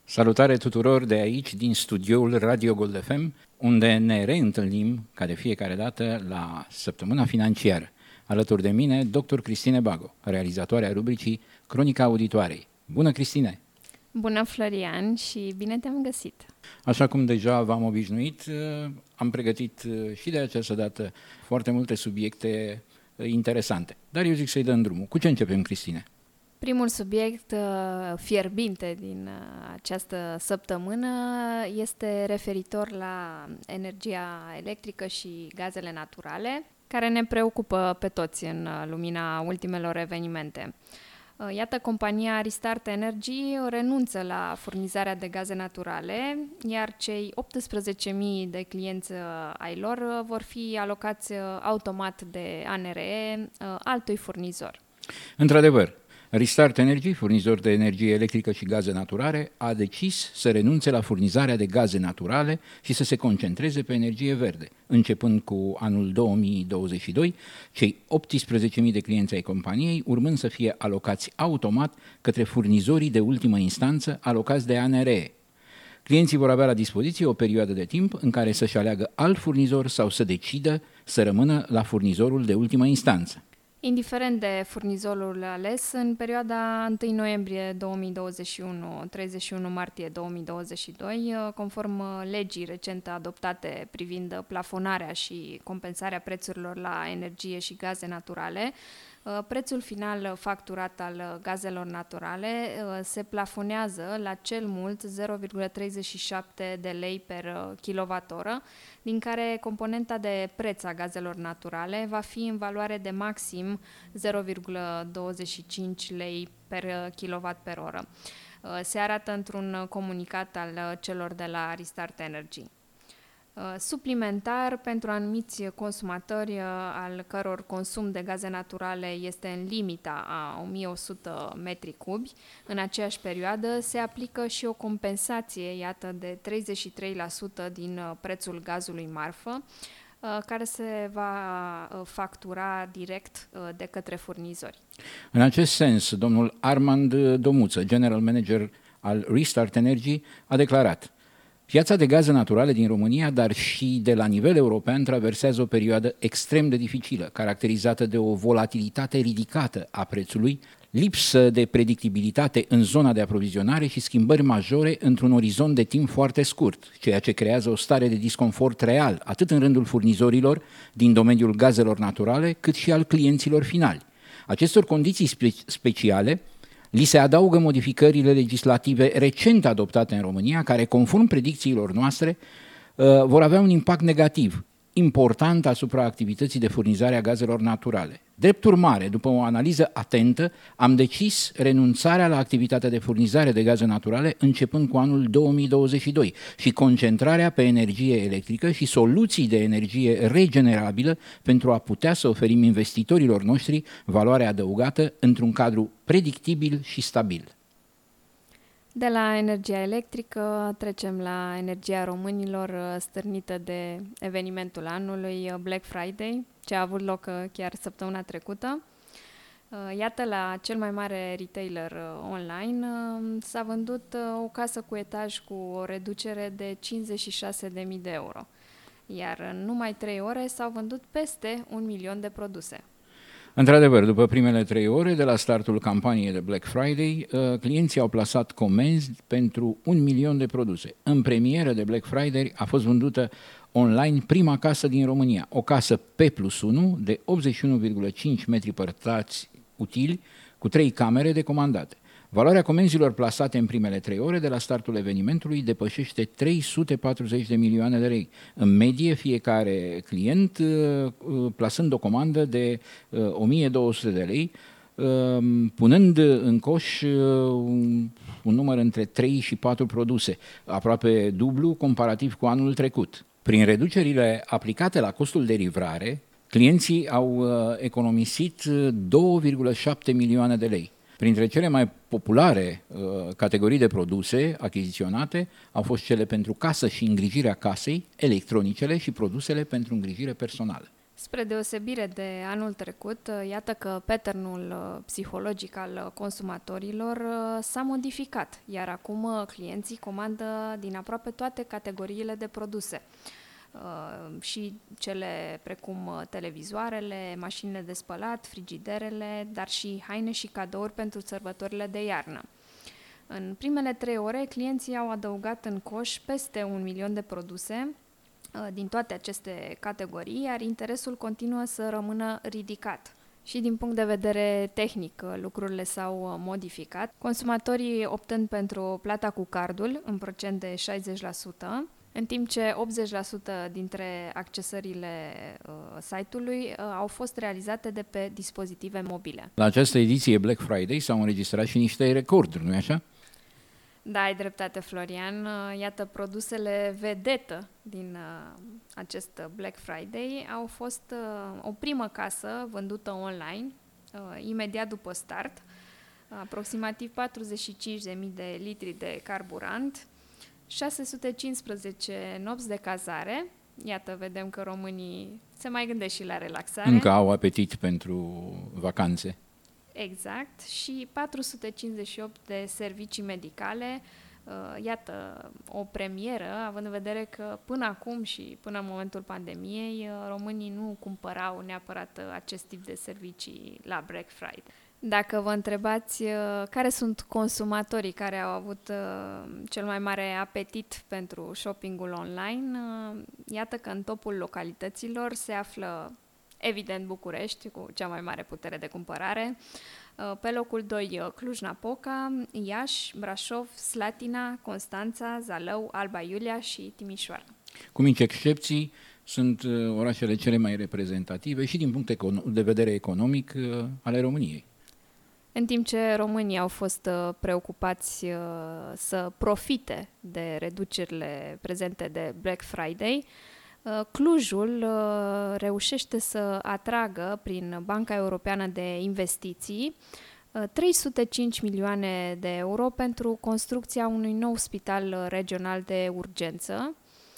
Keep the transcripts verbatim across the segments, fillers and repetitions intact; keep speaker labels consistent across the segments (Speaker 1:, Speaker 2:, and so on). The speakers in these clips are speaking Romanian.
Speaker 1: Salutare tuturor de aici, din studioul Radio Gold F M, unde ne reîntâlnim, ca de fiecare dată, la Săptămâna Financiară. Alături de mine, doctor Cristine Bago, realizatoarea rubricii Cronica Auditoarei. Bună, Cristine!
Speaker 2: Bună, Florian, și bine te-am găsit!
Speaker 1: Așa cum deja v-am obișnuit, am pregătit și de această dată foarte multe subiecte interesante. Dar eu zic să-i dăm drumul. Cu ce începem, Cristine?
Speaker 2: Primul subiect fierbinte din această săptămână este referitor la energia electrică și gazele naturale, care ne preocupă pe toți în lumina ultimelor evenimente. Iată, compania Restart Energy renunță la furnizarea de gaze naturale, iar cei optsprezece mii de clienți ai lor vor fi alocați automat de A N R E altui furnizor.
Speaker 1: Într-adevăr, Restart Energy, furnizor de energie electrică și gaze naturale, a decis să renunțe la furnizarea de gaze naturale și să se concentreze pe energie verde. Începând cu anul două mii douăzeci și doi, cei optsprezece mii de clienți ai companiei urmând să fie alocați automat către furnizorii de ultimă instanță alocați de A N R E. Clienții vor avea la dispoziție o perioadă de timp în care să-și aleagă alt furnizor sau să decidă să rămână la furnizorul de ultimă instanță.
Speaker 2: Indiferent de furnizorul ales, în perioada întâi noiembrie două mii douăzeci și unu - treizeci și unu martie două mii douăzeci și doi, conform legii recent adoptate privind plafonarea și compensarea prețurilor la energie și gaze naturale, prețul final facturat al gazelor naturale se plafonează la cel mult zero virgulă treizeci și șapte de lei per kilowattoră, din care componenta de preț a gazelor naturale va fi în valoare de maxim zero virgulă douăzeci și cinci lei per kilowatt per oră. Se arată într-un comunicat al celor de la Restart Energy. Suplimentar, pentru anumiți consumatori al căror consum de gaze naturale este în limita a o mie o sută metri cubi, în aceeași perioadă se aplică și o compensație, iată, de treizeci și trei la sută din prețul gazului marfă, care se va factura direct de către furnizori.
Speaker 1: În acest sens, domnul Armand Domuță, general manager al Restart Energy, a declarat: piața de gaze naturale din România, dar și de la nivel european, traversează o perioadă extrem de dificilă, caracterizată de o volatilitate ridicată a prețului, lipsă de predictibilitate în zona de aprovizionare și schimbări majore într-un orizont de timp foarte scurt, ceea ce creează o stare de disconfort real, atât în rândul furnizorilor din domeniul gazelor naturale, cât și al clienților finali. Acestor condiții spe- speciale li se adaugă modificările legislative recent adoptate în România, care, conform predicțiilor noastre, vor avea un impact negativ important asupra activității de furnizare a gazelor naturale. Drept urmare, după o analiză atentă, am decis renunțarea la activitatea de furnizare de gaze naturale începând cu anul două mii douăzeci și doi și concentrarea pe energie electrică și soluții de energie regenerabilă pentru a putea să oferim investitorilor noștri valoare adăugată într-un cadru predictibil și stabil.
Speaker 2: De la energia electrică trecem la energia românilor, stârnită de evenimentul anului Black Friday, ce a avut loc chiar săptămâna trecută. Iată, la cel mai mare retailer online s-a vândut o casă cu etaj cu o reducere de cincizeci și șase de mii de euro, iar în numai trei ore s-au vândut peste un milion de produse.
Speaker 1: Într-adevăr, după primele trei ore de la startul campaniei de Black Friday, clienții au plasat comenzi pentru un milion de produse. În premieră de Black Friday a fost vândută online prima casă din România, o casă P plus unu de optzeci și unu virgulă cinci metri pătrați utili, cu trei camere decomandate. Valoarea comenzilor plasate în primele trei ore de la startul evenimentului depășește trei sute patruzeci de milioane de lei. În medie, fiecare client plasând o comandă de o mie două sute de lei, punând în coș un număr între trei și patru produse, aproape dublu comparativ cu anul trecut. Prin reducerile aplicate la costul de livrare, clienții au economisit două virgulă șapte milioane de lei. Printre cele mai populare uh, categorii de produse achiziționate au fost cele pentru casă și îngrijirea casei, electronicele și produsele pentru îngrijire personală.
Speaker 2: Spre deosebire de anul trecut, iată că patternul psihologic al consumatorilor s-a modificat, iar acum clienții comandă din aproape toate categoriile de produse. Și cele precum televizoarele, mașinile de spălat, frigiderele, dar și haine și cadouri pentru sărbătorile de iarnă. În primele trei ore, clienții au adăugat în coș peste un milion de produse din toate aceste categorii, iar interesul continuă să rămână ridicat. Și din punct de vedere tehnic, lucrurile s-au modificat, consumatorii optând pentru plata cu cardul, în procent de șaizeci la sută, în timp ce optzeci la sută dintre accesările uh, site-ului uh, au fost realizate de pe dispozitive mobile.
Speaker 1: La această ediție Black Friday s-au înregistrat și niște recorduri, nu-i așa?
Speaker 2: Da, ai dreptate, Florian. Iată, produsele vedetă din uh, acest Black Friday au fost uh, o primă casă vândută online, uh, imediat după start, aproximativ patruzeci și cinci de mii de litri de carburant, șase sute cincisprezece nopți de cazare. Iată, vedem că românii se mai gândesc și la relaxare.
Speaker 1: Încă au apetit pentru vacanțe.
Speaker 2: Exact, și patru sute cincizeci și opt de servicii medicale. Iată, o premieră, având în vedere că până acum și până în momentul pandemiei, românii nu cumpărau neapărat acest tip de servicii la Black Friday. Dacă vă întrebați care sunt consumatorii care au avut cel mai mare apetit pentru shoppingul online, iată că în topul localităților se află, evident, București, cu cea mai mare putere de cumpărare. Pe locul doi, Cluj-Napoca, Iași, Brașov, Slatina, Constanța, Zalău, Alba Iulia și Timișoara.
Speaker 1: Cu mici excepții, sunt orașele cele mai reprezentative și din punct de vedere economic ale României.
Speaker 2: În timp ce românii au fost preocupați să profite de reducerile prezente de Black Friday, Clujul reușește să atragă prin Banca Europeană de Investiții trei sute cinci milioane de euro pentru construcția unui nou spital regional de urgență,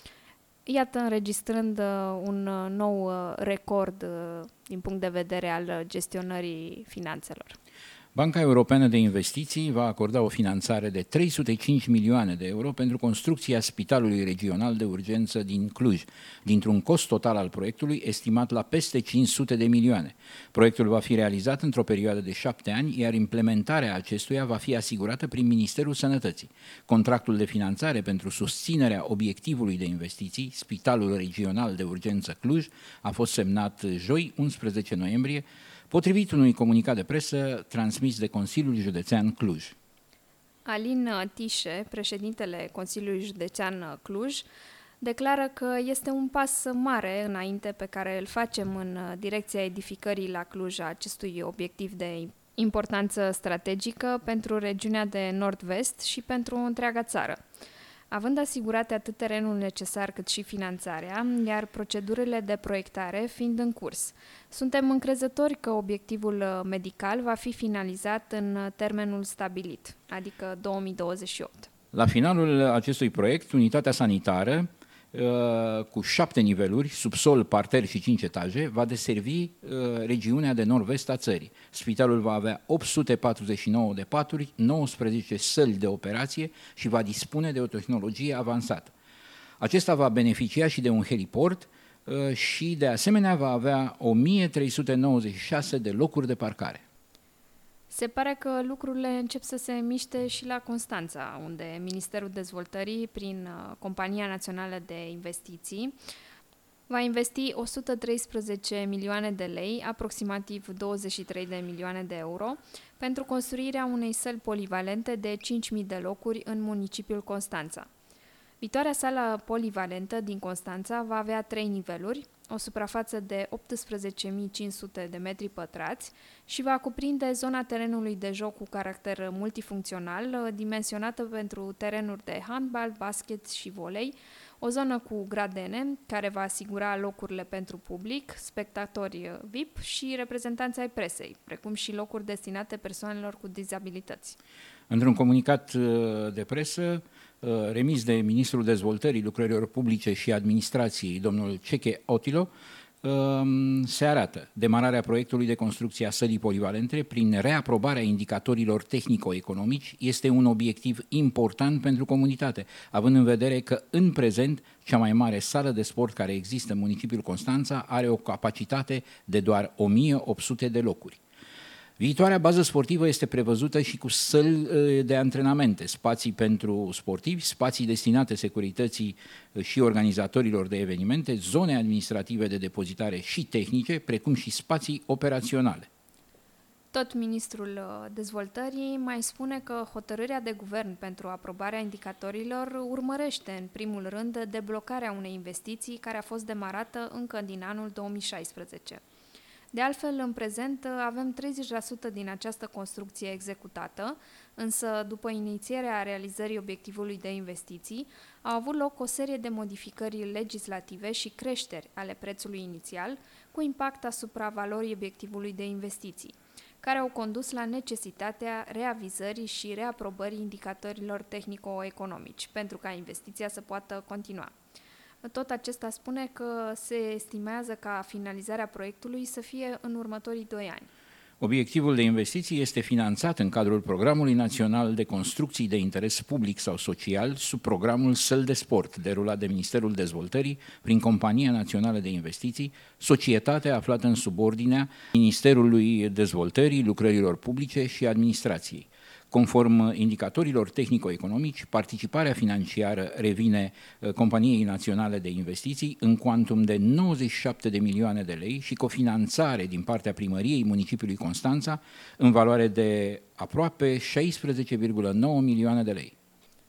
Speaker 2: iată înregistrând un nou record din punct de vedere al gestionării finanțelor.
Speaker 1: Banca Europeană de Investiții va acorda o finanțare de trei sute cinci milioane de euro pentru construcția Spitalului Regional de Urgență din Cluj, dintr-un cost total al proiectului estimat la peste cinci sute de milioane. Proiectul va fi realizat într-o perioadă de șapte ani, iar implementarea acestuia va fi asigurată prin Ministerul Sănătății. Contractul de finanțare pentru susținerea obiectivului de investiții, Spitalul Regional de Urgență Cluj, a fost semnat joi, unsprezece noiembrie, potrivit unui comunicat de presă transmis de Consiliul Județean Cluj.
Speaker 2: Alin Tișe, președintele Consiliului Județean Cluj, declară că este un pas mare înainte pe care îl facem în direcția edificării la Cluj a acestui obiectiv de importanță strategică pentru regiunea de nord-vest și pentru întreaga țară. Având asigurate atât terenul necesar cât și finanțarea, iar procedurile de proiectare fiind în curs. Suntem încrezători că obiectivul medical va fi finalizat în termenul stabilit, adică două mii douăzeci și opt.
Speaker 1: La finalul acestui proiect, unitatea sanitară, cu șapte niveluri, subsol, parter și cinci etaje, va deservi regiunea de nord-vest a țării. Spitalul va avea opt sute patruzeci și nouă de paturi, nouăsprezece săli de operație și va dispune de o tehnologie avansată. Acesta va beneficia și de un heliport și de asemenea va avea o mie trei sute nouăzeci și șase de locuri de parcare.
Speaker 2: Se pare că lucrurile încep să se miște și la Constanța, unde Ministerul Dezvoltării, prin Compania Națională de Investiții, va investi o sută treisprezece milioane de lei, aproximativ douăzeci și trei de milioane de euro, pentru construirea unei săli polivalente de cinci mii de locuri în municipiul Constanța. Viitoarea sală polivalentă din Constanța va avea trei niveluri, o suprafață de optsprezece mii cinci sute de metri pătrați și va cuprinde zona terenului de joc cu caracter multifuncțional, dimensionată pentru terenuri de handbal, basket și volei, o zonă cu gradene, care va asigura locurile pentru public, spectatori V I P și reprezentanți ai presei, precum și locuri destinate persoanelor cu dizabilități.
Speaker 1: Într-un comunicat de presă, remis de Ministrul Dezvoltării, Lucrărilor Publice și Administrației, domnul Ceche Otilo, se arată demararea proiectului de construcție a sălii polivalente prin reaprobarea indicatorilor tehnico-economici este un obiectiv important pentru comunitate, având în vedere că în prezent cea mai mare sală de sport care există în municipiul Constanța are o capacitate de doar o mie opt sute de locuri. Viitoarea bază sportivă este prevăzută și cu săli de antrenamente, spații pentru sportivi, spații destinate securității și organizatorilor de evenimente, zone administrative de depozitare și tehnice, precum și spații operaționale.
Speaker 2: Tot ministrul dezvoltării mai spune că hotărârea de guvern pentru aprobarea indicatorilor urmărește în primul rând deblocarea unei investiții care a fost demarată încă din anul două mii șaisprezece. De altfel, în prezent avem treizeci la sută din această construcție executată, însă după inițierea realizării obiectivului de investiții, au avut loc o serie de modificări legislative și creșteri ale prețului inițial, cu impact asupra valorii obiectivului de investiții, care au condus la necesitatea reavizării și reaprobării indicatorilor tehnico-economici, pentru ca investiția să poată continua. Tot acesta spune că se estimează ca finalizarea proiectului să fie în următorii doi ani.
Speaker 1: Obiectivul de investiții este finanțat în cadrul Programului Național de Construcții de Interes Public sau Social sub programul Săli de Sport, derulat de Ministerul Dezvoltării prin Compania Națională de Investiții, societate aflată în subordinea Ministerului Dezvoltării, Lucrărilor Publice și Administrației. Conform indicatorilor tehnico-economici, participarea financiară revine Companiei Naționale de Investiții în cuantum de nouăzeci și șapte de milioane de lei și cofinanțare din partea Primăriei Municipiului Constanța în valoare de aproape șaisprezece virgulă nouă milioane de lei.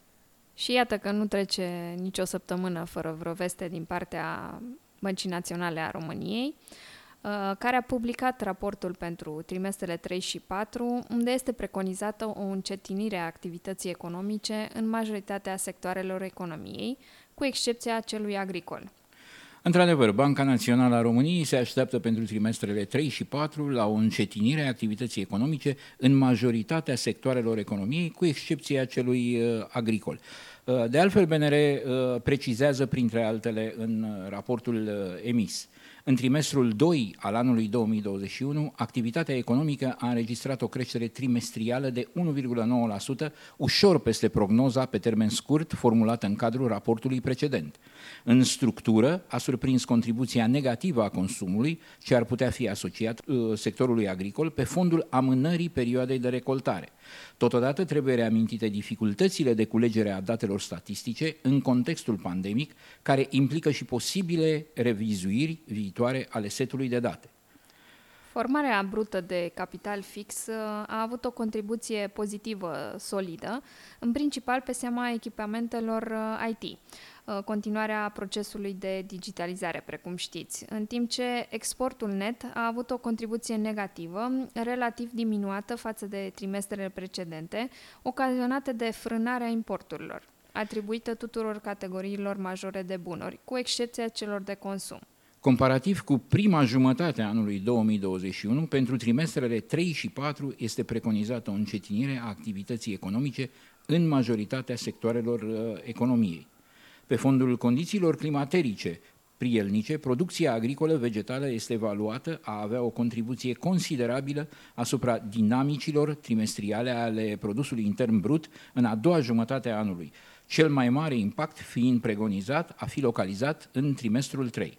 Speaker 2: Și iată că nu trece nicio săptămână fără vreo veste din partea Băncii Naționale a României, care a publicat raportul pentru trimestrele trei și patru, unde este preconizată o încetinire a activității economice în majoritatea sectoarelor economiei, cu excepția celui agricol.
Speaker 1: Într-adevăr, Banca Națională a României se așteaptă pentru trimestrele trei și patru la o încetinire a activității economice în majoritatea sectoarelor economiei, cu excepția celui agricol. De altfel, B N R precizează, printre altele, în raportul emis: în trimestrul doi al anului două mii douăzeci și unu, activitatea economică a înregistrat o creștere trimestrială de unu virgulă nouă la sută, ușor peste prognoza pe termen scurt formulată în cadrul raportului precedent. În structură a surprins contribuția negativă a consumului, ce ar putea fi asociat uh, sectorului agricol pe fondul amânării perioadei de recoltare. Totodată trebuie reamintite dificultățile de culegere a datelor statistice în contextul pandemic, care implică și posibile revizuiri viitoare ale setului de date.
Speaker 2: Formarea brută de capital fix a avut o contribuție pozitivă solidă, în principal pe seama echipamentelor I T, continuarea procesului de digitalizare, precum știți, în timp ce exportul net a avut o contribuție negativă, relativ diminuată față de trimestrele precedente, ocazionate de frânarea importurilor, atribuită tuturor categoriilor majore de bunuri, cu excepția celor de consum.
Speaker 1: Comparativ cu prima jumătate a anului două mii douăzeci și unu, pentru trimestrele trei și patru este preconizată o încetinire a activității economice în majoritatea sectoarelor uh, economiei. Pe fondul condițiilor climaterice prielnice, producția agricolă vegetală este evaluată a avea o contribuție considerabilă asupra dinamicilor trimestriale ale produsului intern brut în a doua jumătate a anului, cel mai mare impact fiind preconizat a fi localizat în trimestrul trei.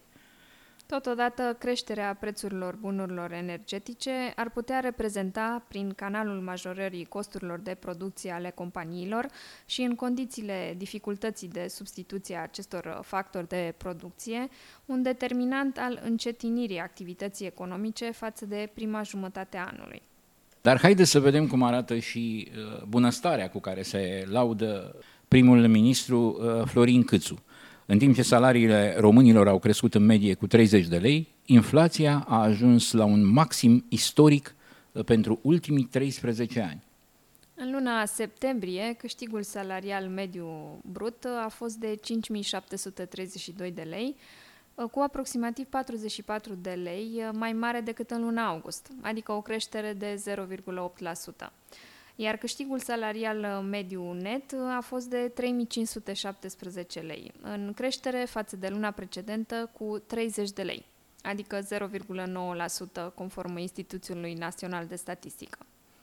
Speaker 2: Totodată, creșterea prețurilor bunurilor energetice ar putea reprezenta, prin canalul majorării costurilor de producție ale companiilor și în condițiile dificultății de substituție a acestor factori de producție, un determinant al încetinirii activității economice față de prima jumătate a anului.
Speaker 1: Dar haideți să vedem cum arată și bunăstarea cu care se laudă primul ministru Florin Câțu. În timp ce salariile românilor au crescut în medie cu treizeci de lei, inflația a ajuns la un maxim istoric pentru ultimii treisprezece ani.
Speaker 2: În luna septembrie, câștigul salarial mediu brut a fost de cinci mii șapte sute treizeci și doi de lei, cu aproximativ patruzeci și patru de lei mai mare decât în luna august, adică o creștere de zero virgulă opt la sută. Iar câștigul salarial mediu net a fost de trei mii cinci sute șaptesprezece lei, în creștere față de luna precedentă cu treizeci de lei. adică zero virgulă nouă la sută conform Institutului Național de Statistică.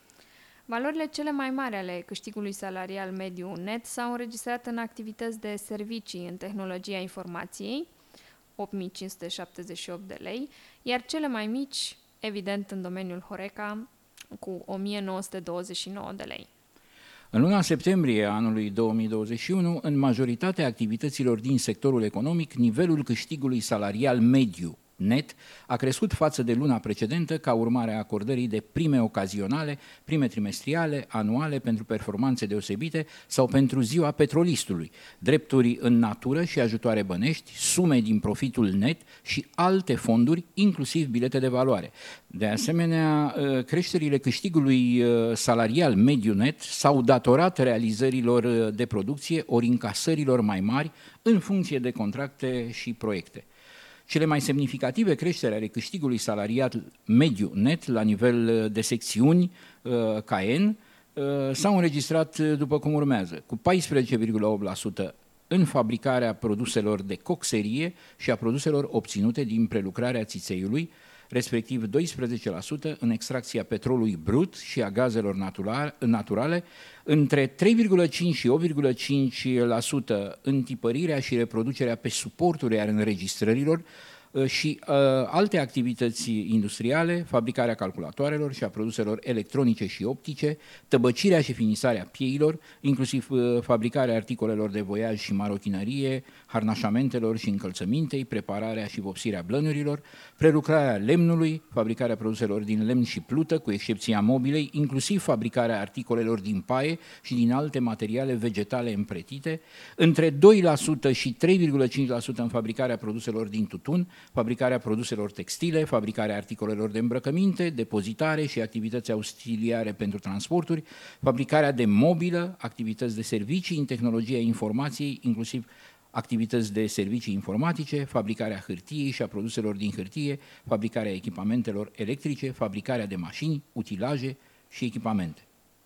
Speaker 2: Valorile cele mai mari ale câștigului salarial mediu net s-au înregistrat în activități de servicii în tehnologia informației, opt mii cinci sute șaptezeci și opt de lei, iar cele mai mici, evident, în domeniul Horeca, cu o mie nouă sute douăzeci și nouă de lei.
Speaker 1: În luna septembrie anului două mii douăzeci și unu, în majoritatea activităților din sectorul economic, nivelul câștigului salarial mediu net a crescut față de luna precedentă ca urmare a acordării de prime ocazionale, prime trimestriale, anuale pentru performanțe deosebite sau pentru ziua petrolistului, drepturi în natură și ajutoare bănești, sume din profitul net și alte fonduri, inclusiv bilete de valoare. De asemenea, creșterile câștigului salarial mediu net s-au datorat realizărilor de producție ori încasărilor mai mari în funcție de contracte și proiecte. Cele mai semnificative creșteri ale câștigului salarial mediu net la nivel de secțiuni K N s-au înregistrat după cum urmează, cu paisprezece virgulă opt la sută în fabricarea produselor de coxerie și a produselor obținute din prelucrarea țițeiului, respectiv doisprezece la sută în extracția petrolului brut și a gazelor naturale, între trei virgulă cinci și opt virgulă cinci la sută în tipărirea și reproducerea pe suporturi a înregistrărilor și uh, alte activități industriale, fabricarea calculatoarelor și a produselor electronice și optice, tăbăcirea și finisarea pieilor, inclusiv uh, fabricarea articolelor de voiaj și marochinărie, harnașamentelor și încălțămintei, prepararea și vopsirea blănurilor, prelucrarea lemnului, fabricarea produselor din lemn și plută, cu excepția mobilei, inclusiv fabricarea articolelor din paie și din alte materiale vegetale împletite, între doi la sută și trei virgulă cinci la sută în fabricarea produselor din tutun, fabricarea produselor textile, fabricarea articolelor de îmbrăcăminte, depozitare și activități ausiliare pentru transporturi, fabricarea de mobilă, activități de servicii în tehnologia informației, inclusiv activități de servicii informatice, fabricarea hârtiei și a produselor din hârtie, fabricarea echipamentelor electrice, fabricarea de mașini, utilaje și echipamente.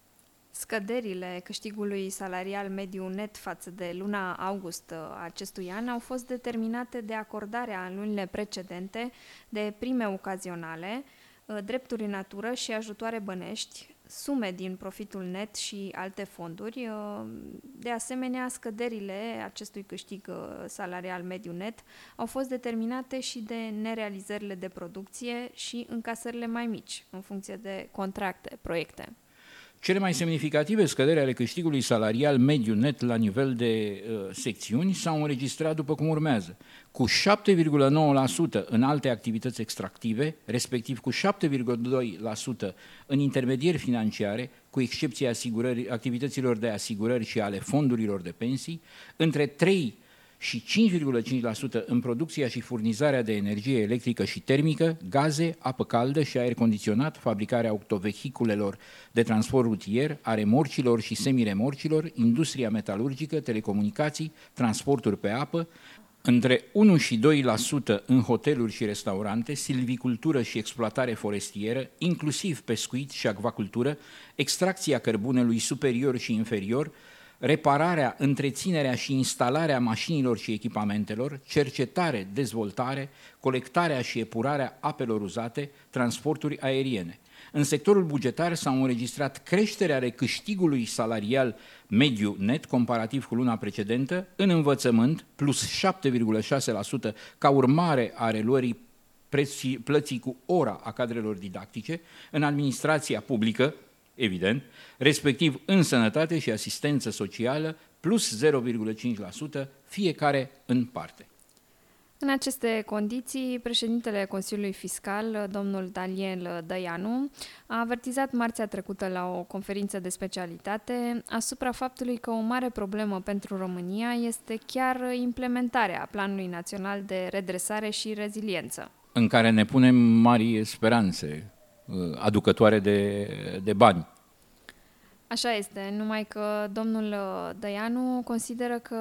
Speaker 2: Scăderile câștigului salarial mediu net față de luna august a acestui an au fost determinate de acordarea în lunile precedente de prime ocazionale, drepturi în natură și ajutoare bănești, sume din profitul net și alte fonduri. De asemenea, scăderile acestui câștig salarial mediu net au fost determinate și de nerealizările de producție și încasările mai mici, în funcție de contracte, proiecte.
Speaker 1: Cele mai semnificative scăderi ale câștigului salarial mediu net la nivel de uh, secțiuni s-au înregistrat după cum urmează, cu șapte virgulă nouă la sută în alte activități extractive, respectiv cu șapte virgulă doi la sută în intermedieri financiare, cu excepția activităților de asigurări și ale fondurilor de pensii, între trei și cinci virgulă cinci la sută în producția și furnizarea de energie electrică și termică, gaze, apă caldă și aer condiționat, fabricarea autovehiculelor de transport rutier, a remorcilor și semiremorcilor, industria metalurgică, telecomunicații, transporturi pe apă, între unu și doi la sută în hoteluri și restaurante, silvicultură și exploatare forestieră, inclusiv pescuit și acvacultură, extracția cărbunelui superior și inferior, repararea, întreținerea și instalarea mașinilor și echipamentelor, cercetare, dezvoltare, colectarea și epurarea apelor uzate, transporturi aeriene. În sectorul bugetar s-au înregistrat creșteri ale câștigului salarial mediu net comparativ cu luna precedentă, în învățământ plus șapte virgulă șase la sută ca urmare a reluării preții, plății cu ora a cadrelor didactice, în administrația publică, evident, respectiv în sănătate și asistență socială, plus zero virgulă cinci la sută, fiecare în parte.
Speaker 2: În aceste condiții, președintele Consiliului Fiscal, domnul Daniel Dăianu, a avertizat marțea trecută la o conferință de specialitate asupra faptului că o mare problemă pentru România este chiar implementarea Planului Național de Redresare și Reziliență,
Speaker 1: în care ne punem mari speranțe aducătoare de, de bani.
Speaker 2: Așa este, numai că domnul Dăianu consideră că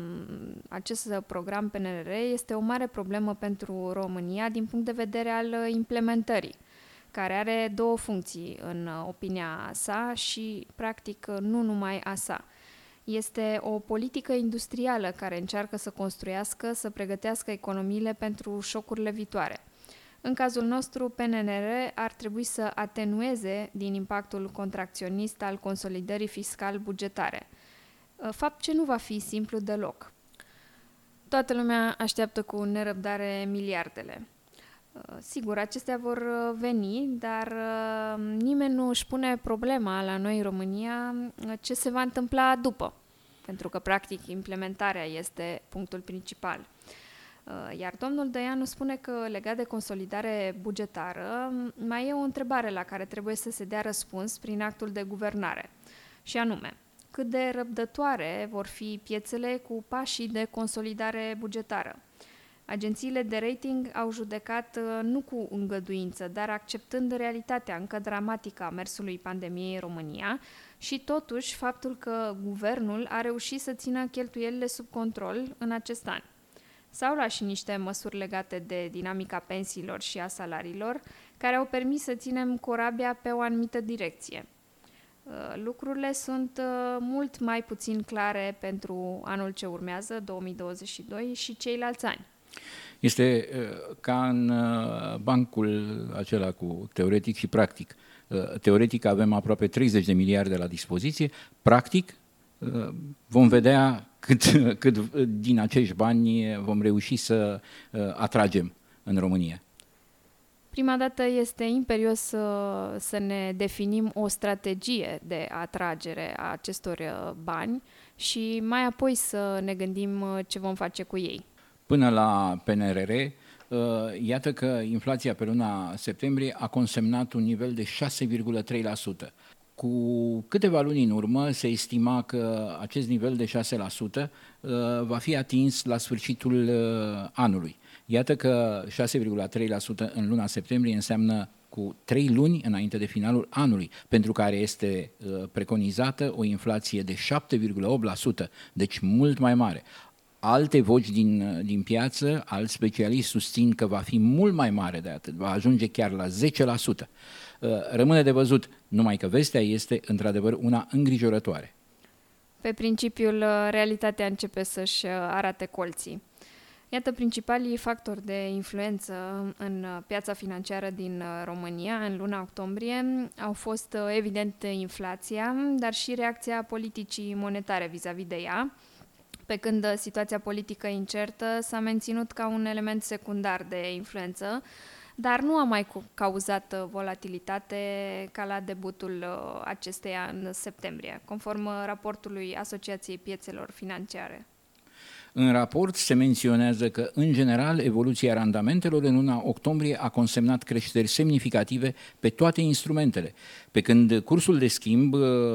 Speaker 2: acest program P N R R este o mare problemă pentru România din punct de vedere al implementării, care are două funcții în opinia sa și, practic, nu numai a sa. Este o politică industrială care încearcă să construiască, să pregătească economiile pentru șocurile viitoare. În cazul nostru, P N R R ar trebui să atenueze din impactul contracționist al consolidării fiscal-bugetare, fapt ce nu va fi simplu deloc. Toată lumea așteaptă cu nerăbdare miliardele. Sigur, acestea vor veni, dar nimeni nu își pune problema la noi în România ce se va întâmpla după, pentru că, practic, implementarea este punctul principal. Iar domnul Dăianu spune că, legat de consolidare bugetară, mai e o întrebare la care trebuie să se dea răspuns prin actul de guvernare, și anume, cât de răbdătoare vor fi piețele cu pașii de consolidare bugetară. Agențiile de rating au judecat nu cu îngăduință, dar acceptând realitatea încă dramatică a mersului pandemiei în România și totuși faptul că guvernul a reușit să țină cheltuielile sub control în acest an. S-au luat și niște măsuri legate de dinamica pensiilor și a salariilor, care au permis să ținem corabia pe o anumită direcție. Lucrurile sunt mult mai puțin clare pentru anul ce urmează, două mii douăzeci și doi, și ceilalți ani.
Speaker 1: Este ca în bancul acela cu teoretic și practic. Teoretic avem aproape treizeci de miliarde la dispoziție, practic vom vedea cât, cât din acești bani vom reuși să atragem în România.
Speaker 2: Prima dată este imperios să, să ne definim o strategie de atragere a acestor bani și mai apoi să ne gândim ce vom face cu ei.
Speaker 1: Până la P N R R, iată că inflația pe luna septembrie a consemnat un nivel de șase virgulă trei la sută. Cu câteva luni în urmă se estima că acest nivel de șase la sută va fi atins la sfârșitul anului. Iată că șase virgulă trei la sută în luna septembrie înseamnă cu trei luni înainte de finalul anului, pentru care este preconizată o inflație de șapte virgulă opt la sută, deci mult mai mare. Alte voci din, din piață, alți specialiști susțin că va fi mult mai mare de atât, va ajunge chiar la zece la sută. Rămâne de văzut, numai că vestea este într-adevăr una îngrijorătoare.
Speaker 2: Pe principiul, realitatea începe să-și arate colții. Iată principalii factori de influență în piața financiară din România în luna octombrie au fost evident inflația, dar și reacția politicii monetare vis-a-vis de ea, pe când situația politică incertă s-a menținut ca un element secundar de influență, dar nu a mai cauzat volatilitate ca la debutul acesteia în septembrie, conform raportului Asociației Piețelor Financiare.
Speaker 1: În raport se menționează că, în general, evoluția randamentelor în luna octombrie a consemnat creșteri semnificative pe toate instrumentele, pe când cursul de schimb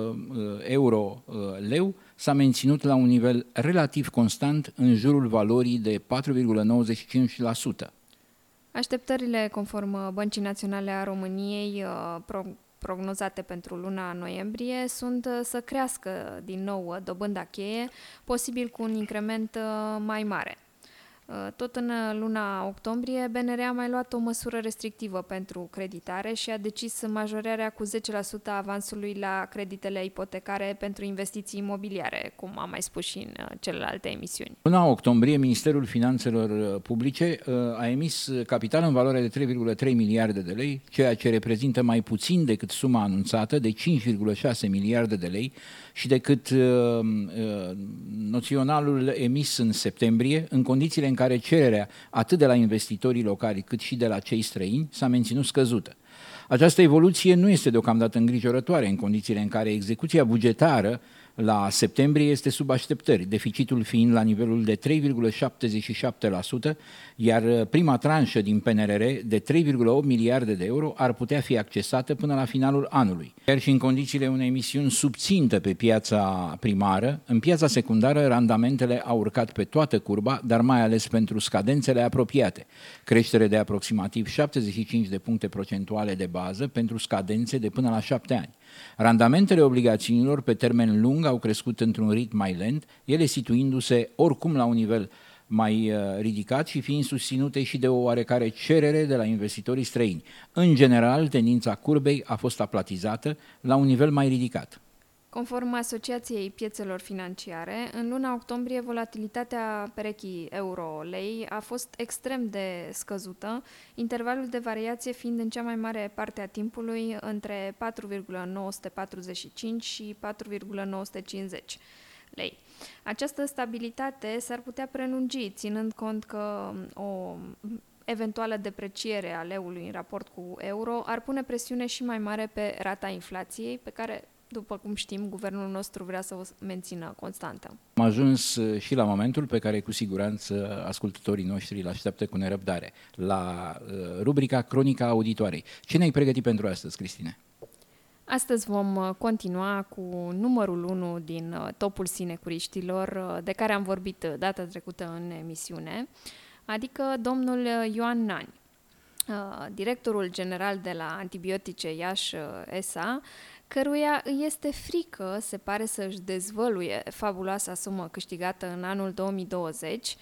Speaker 1: euro-leu s-a menținut la un nivel relativ constant în jurul valorii de patru virgulă nouăzeci și cinci la sută.
Speaker 2: Așteptările, conform Băncii Naționale a României, pro- prognozate pentru luna noiembrie, sunt să crească din nou dobânda cheie, posibil cu un increment mai mare. Tot în luna octombrie, B N R a mai luat o măsură restrictivă pentru creditare și a decis majorarea cu zece la sută a avansului la creditele ipotecare pentru investiții imobiliare, cum am mai spus și în celelalte emisiuni.
Speaker 1: Luna octombrie, Ministerul Finanțelor Publice a emis capital în valoare de trei virgulă trei miliarde de lei, ceea ce reprezintă mai puțin decât suma anunțată de cinci virgulă șase miliarde de lei și decât uh, uh, noționalul emis în septembrie, în condițiile în care cererea atât de la investitorii locali cât și de la cei străini s-a menținut scăzută. Această evoluție nu este deocamdată îngrijorătoare în condițiile în care execuția bugetară la septembrie este sub așteptări, deficitul fiind la nivelul de trei virgulă șaptezeci și șapte la sută, iar prima tranșă din P N R R de trei virgulă opt miliarde de euro ar putea fi accesată până la finalul anului. Chiar și în condițiile unei emisiuni subțintă pe piața primară, în piața secundară randamentele au urcat pe toată curba, dar mai ales pentru scadențele apropiate, creștere de aproximativ șaptezeci și cinci de puncte procentuale de bază pentru scadențe de până la șapte ani. Randamentele obligațiunilor pe termen lung au crescut într-un ritm mai lent, ele situindu-se oricum la un nivel mai ridicat și fiind susținute și de o oarecare cerere de la investitorii străini. În general, tendința curbei a fost aplatizată la un nivel mai ridicat.
Speaker 2: Conform Asociației Piețelor Financiare, în luna octombrie volatilitatea perechii euro-lei a fost extrem de scăzută, intervalul de variație fiind în cea mai mare parte a timpului între patru virgulă nouă patruzeci și cinci și patru virgulă nouă cincizeci lei. Această stabilitate s-ar putea prelungi, ținând cont că o eventuală depreciere a leului în raport cu euro ar pune presiune și mai mare pe rata inflației, pe care, după cum știm, guvernul nostru vrea să o mențină constantă.
Speaker 1: Am ajuns și la momentul pe care cu siguranță ascultătorii noștri îl așteaptă cu nerăbdare, la rubrica Cronica Auditoarei. Ce ne-ai pregătit pentru astăzi, Cristine?
Speaker 2: Astăzi vom continua cu numărul unu din topul sinecuriștilor, de care am vorbit data trecută în emisiune, adică domnul Ioan Nani, directorul general de la Antibiotice Iași S A, căruia îi este frică, se pare, să își dezvăluie fabuloasa sumă câștigată în anul două mii douăzeci,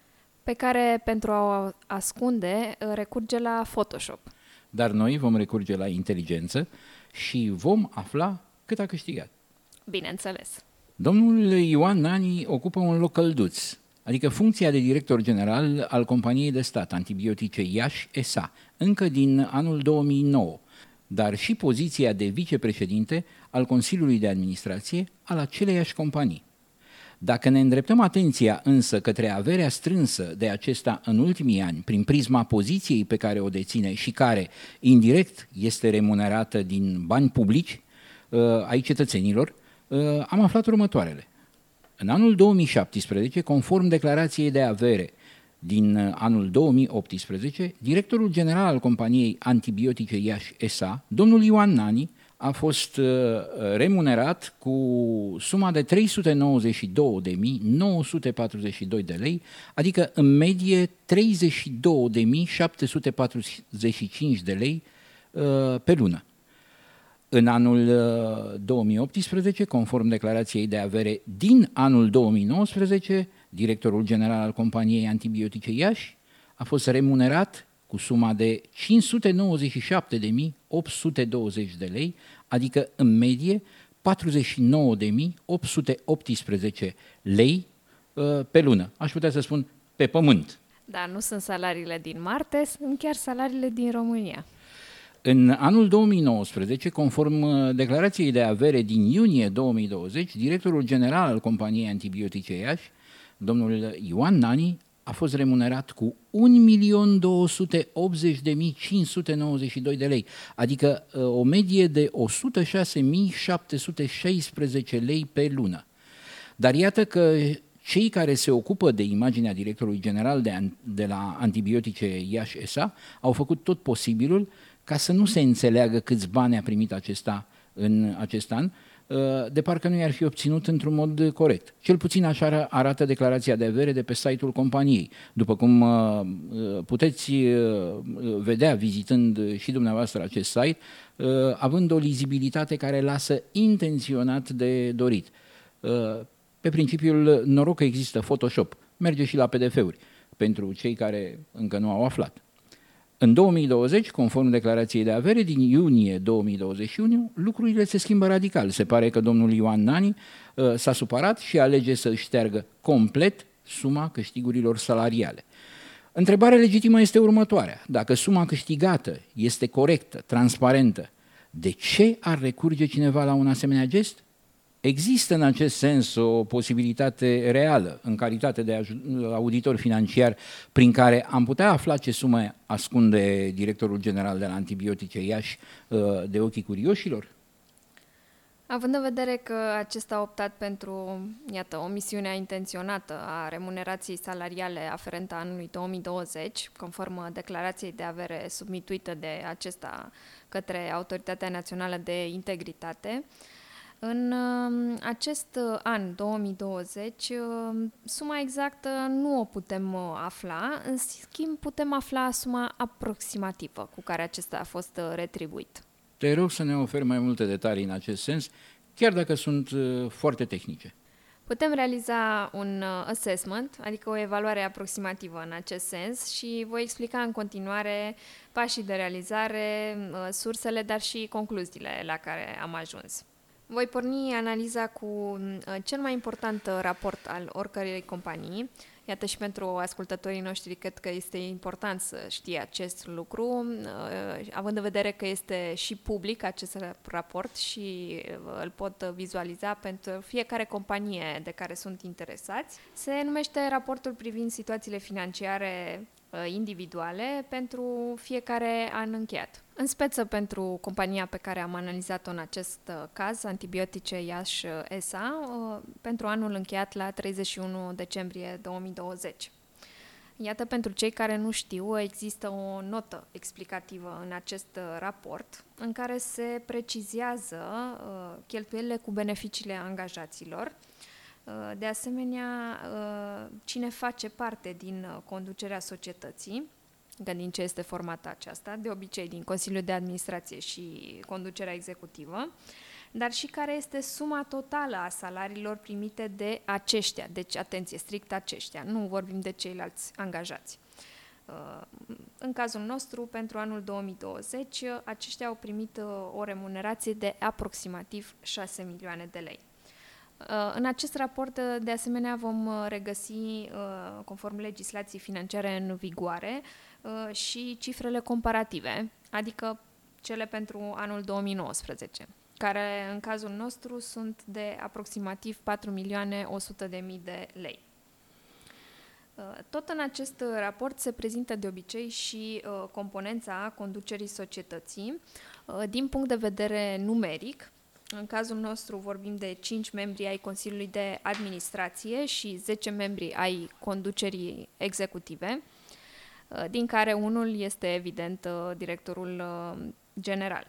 Speaker 2: pe care, pentru a o ascunde, recurge la Photoshop.
Speaker 1: Dar noi vom recurge la inteligență și vom afla cât a câștigat.
Speaker 2: Bineînțeles.
Speaker 1: Domnul Ioan Nani ocupă un loc călduț, adică funcția de director general al companiei de stat Antibiotice Iași S A, încă din anul două mii nouă, dar și poziția de vicepreședinte al Consiliului de Administrație al aceleiași companii. Dacă ne îndreptăm atenția însă către averea strânsă de acesta în ultimii ani, prin prisma poziției pe care o deține și care, indirect, este remunerată din bani publici ai cetățenilor, am aflat următoarele. În anul două mii șaptesprezece, conform declarației de avere din anul două mii optsprezece, directorul general al companiei Antibiotice Iași S A, domnul Ioan Nani, a fost remunerat cu suma de trei sute nouăzeci și două de mii nouă sute patruzeci și doi de lei, adică în medie treizeci și două de mii șapte sute patruzeci și cinci de lei pe lună. În anul două mii optsprezece, conform declarației de avere din anul două mii nouăsprezece, directorul general al companiei Antibiotice Iași a fost remunerat cu suma de cinci sute nouăzeci și șapte de mii opt sute douăzeci de lei, adică în medie patruzeci și nouă de mii opt sute optsprezece lei pe lună. Aș putea să spun pe pământ.
Speaker 2: Dar nu sunt salariile din Marte, sunt chiar salariile din România.
Speaker 1: În anul două mii nouăsprezece, conform declarației de avere din iunie două mii douăzeci, directorul general al companiei Antibiotice Iași, domnul Ioan Nani, a fost remunerat cu un milion două sute optzeci de mii cinci sute nouăzeci și doi de lei, adică o medie de o sută șase mii șapte sute șaisprezece lei pe lună. Dar iată că cei care se ocupă de imaginea directorului general de, de la Antibiotice Iași S A au făcut tot posibilul ca să nu se înțeleagă câți bani a primit acesta în acest an, de parcă nu i-ar fi obținut într-un mod corect. Cel puțin așa arată declarația de avere de pe site-ul companiei. După cum puteți vedea vizitând și dumneavoastră acest site, având o lizibilitate care lasă intenționat de dorit. Pe principiul noroc că există Photoshop, merge și la P D F-uri, pentru cei care încă nu au aflat. În două mii douăzeci, conform declarației de avere din iunie două mii douăzeci și unu, lucrurile se schimbă radical. Se pare că domnul Ioan Nani uh, s-a supărat și alege să își șteargă complet suma câștigurilor salariale. Întrebarea legitimă este următoarea. Dacă suma câștigată este corectă, transparentă, de ce ar recurge cineva la un asemenea gest? Există în acest sens o posibilitate reală, în calitate de auditor financiar, prin care am putea afla ce sumă ascunde directorul general de la Antibiotice Iași de ochii curioșilor?
Speaker 2: Având în vedere că acesta a optat pentru, iată, omisiunea intenționată a remunerației salariale aferentă anului două mii douăzeci, conform declarației de avere submituită de acesta către Autoritatea Națională de Integritate, în acest an două mii douăzeci, suma exactă nu o putem afla, în schimb putem afla suma aproximativă cu care acesta a fost retribuit.
Speaker 1: Te rog să ne oferi mai multe detalii în acest sens, chiar dacă sunt foarte tehnice.
Speaker 2: Putem realiza un assessment, adică o evaluare aproximativă în acest sens, și voi explica în continuare pașii de realizare, sursele, dar și concluziile la care am ajuns. Voi porni analiza cu cel mai important raport al oricărei companii. Iată, și pentru ascultătorii noștri cred că este important să știe acest lucru, având în vedere că este și public acest raport și îl pot vizualiza pentru fiecare companie de care sunt interesați. Se numește raportul privind situațiile financiare individuale pentru fiecare an încheiat. În speță pentru compania pe care am analizat-o în acest caz, Antibiotice Iași S A, pentru anul încheiat la treizeci și unu decembrie două mii douăzeci. Iată, pentru cei care nu știu, există o notă explicativă în acest raport în care se precizează cheltuielile cu beneficiile angajaților. De asemenea, cine face parte din conducerea societății, că din ce este formată aceasta, de obicei din Consiliul de Administrație și conducerea executivă, dar și care este suma totală a salariilor primite de aceștia, deci atenție, strict aceștia, nu vorbim de ceilalți angajați. În cazul nostru, pentru anul două mii douăzeci, aceștia au primit o remunerație de aproximativ șase milioane de lei. În acest raport, de asemenea, vom regăsi, conform legislației financiare în vigoare, și cifrele comparative, adică cele pentru anul două mii nouăsprezece, care în cazul nostru sunt de aproximativ patru milioane o sută de mii de lei. Tot în acest raport se prezintă de obicei și componența conducerii societății din punct de vedere numeric. În cazul nostru vorbim de cinci membri ai Consiliului de Administrație și zece membri ai conducerii executive, din care unul este, evident, directorul general.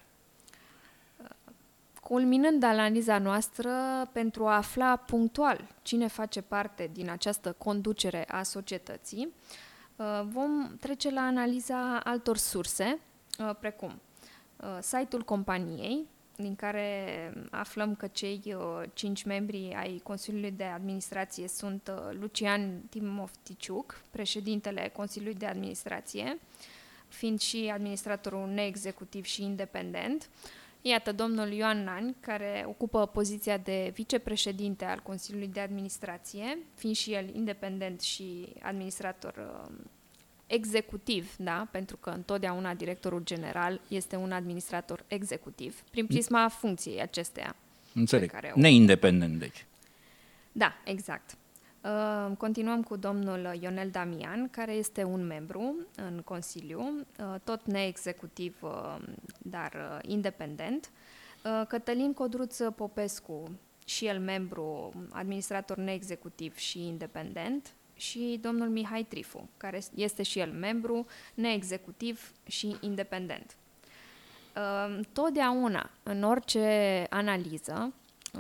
Speaker 2: Culminând analiza noastră, pentru a afla punctual cine face parte din această conducere a societății, vom trece la analiza altor surse, precum site-ul companiei, din care aflăm că cei uh, cinci membri ai Consiliului de Administrație sunt uh, Lucian Timofticiuc, președintele Consiliului de Administrație, fiind și administratorul neexecutiv și independent. Iată, domnul Ioan Nani, care ocupă poziția de vicepreședinte al Consiliului de Administrație, fiind și el independent și administrator uh, executiv, da? Pentru că întotdeauna directorul general este un administrator executiv, prin prisma funcției acesteia.
Speaker 1: Înțeleg.
Speaker 2: Care
Speaker 1: neindependent, deci.
Speaker 2: Da, exact. Uh, continuăm cu domnul Ionel Damian, care este un membru în Consiliu, uh, tot neexecutiv, uh, dar uh, independent. Uh, Cătălin Codruț Popescu, și el membru, administrator neexecutiv și independent, și domnul Mihai Trifu, care este și el membru, neexecutiv și independent. Totdeauna, în orice analiză,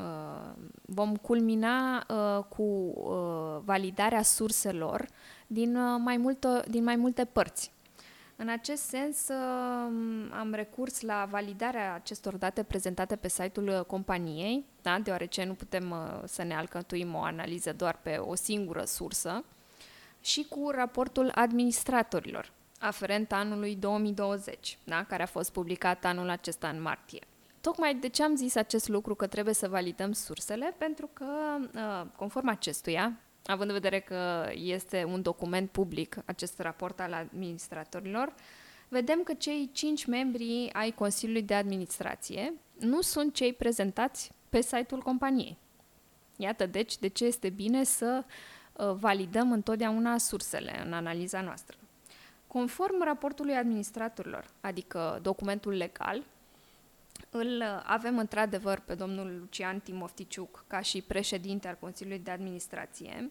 Speaker 2: vom culmina cu validarea surselor din mai, multă, din mai multe părți. În acest sens, am recurs la validarea acestor date prezentate pe site-ul companiei, da? Deoarece nu putem să ne alcătuim o analiză doar pe o singură sursă, și cu raportul administratorilor, aferent anului două mii douăzeci, da? Care a fost publicat anul acesta în martie. Tocmai de ce am zis acest lucru, că trebuie să validăm sursele, pentru că, conform acestuia, având în vedere că este un document public, acest raport al administratorilor, vedem că cei cinci membri ai Consiliului de Administrație nu sunt cei prezentați pe site-ul companiei. Iată, deci, de ce este bine să validăm întotdeauna sursele în analiza noastră. Conform raportului administratorilor, adică documentul legal, îl avem într-adevăr pe domnul Lucian Timofticiuc ca și președinte al Consiliului de Administrație,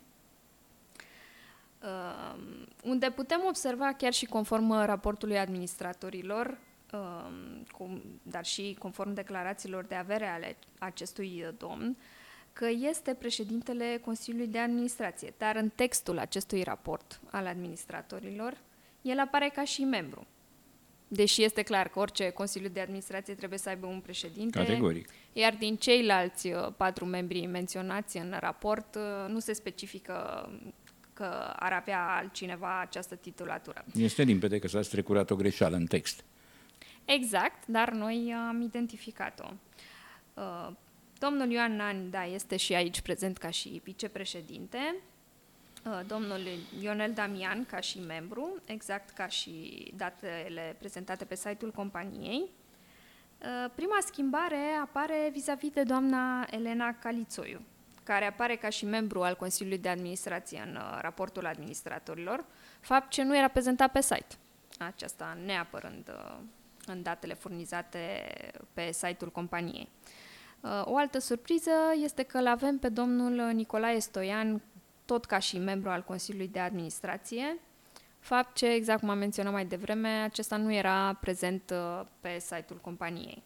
Speaker 2: unde putem observa, chiar și conform raportului administratorilor, dar și conform declarațiilor de avere ale acestui domn, că este președintele Consiliului de Administrație, dar în textul acestui raport al administratorilor, el apare ca și membru. Deși este clar că orice Consiliu de Administrație trebuie să aibă un președinte,
Speaker 1: categoric.
Speaker 2: Iar din ceilalți patru membri menționați în raport, nu se specifică că ar avea altcineva această titulatură.
Speaker 1: Este limpede că s-a strecurat o greșeală în text.
Speaker 2: Exact, dar noi am identificat-o. Domnul Ioan Nani, da, este și aici prezent ca și vicepreședinte. Domnul Ionel Damian ca și membru, exact ca și datele prezentate pe site-ul companiei. Prima schimbare apare vis-a-vis de doamna Elena Calițoiu, care apare ca și membru al Consiliului de Administrație în raportul administratorilor, fapt ce nu era prezentat pe site, aceasta neapărând în datele furnizate pe site-ul companiei. O altă surpriză este că îl avem pe domnul Nicolae Stoian, tot ca și membru al Consiliului de Administrație, fapt ce, exact cum am menționat mai devreme, acesta nu era prezent pe site-ul companiei.